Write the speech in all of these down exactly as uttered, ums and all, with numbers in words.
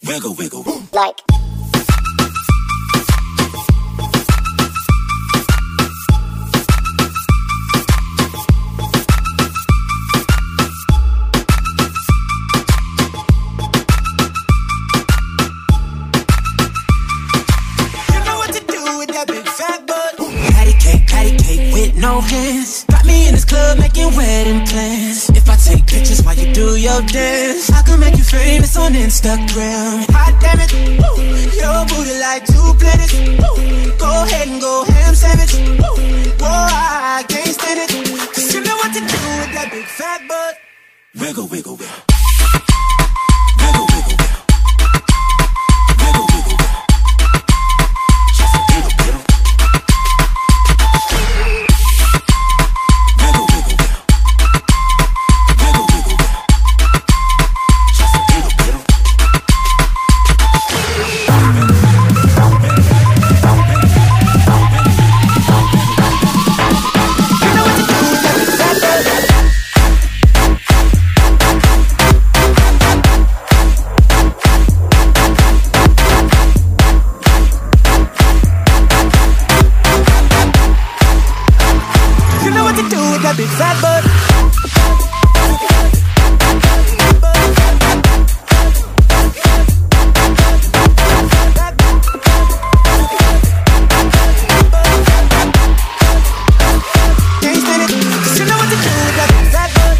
Wiggle, wiggle, like. No hands, got me in this club making wedding plans. If I take pictures while you do your dance, I can make you famous on Instagram. Hot damn it, woo. Your booty like two planets. Woo. Go ahead and go ham sandwich. Woo. Whoa, I, I can't stand it, cause you know what to do with that big fat butt. wiggle, wiggle, wiggle. That big fat butt. Can't stand it, cause you know what to do with that big fat butt.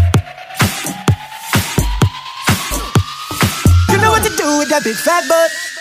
With that big fat butt.